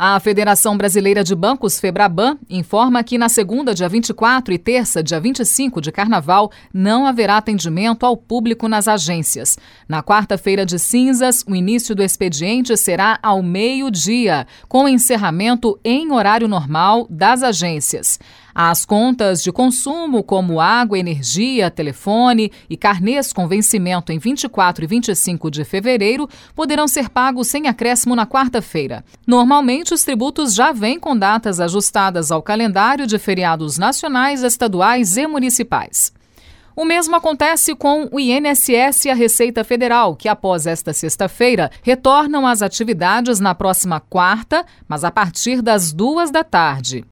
A Federação Brasileira de Bancos, Febraban, informa que na segunda, dia 24 e terça, dia 25 de Carnaval, não haverá atendimento ao público nas agências. Na quarta-feira de cinzas, o início do expediente será ao meio-dia, com encerramento em horário normal das agências. As contas de consumo, como água, energia, telefone e carnês com vencimento em 24 e 25 de fevereiro, poderão ser pagos sem acréscimo na quarta-feira. Normalmente, os tributos já vêm com datas ajustadas ao calendário de feriados nacionais, estaduais e municipais. O mesmo acontece com o INSS e a Receita Federal, que após esta sexta-feira retornam às atividades na próxima quarta, mas a partir das 14h.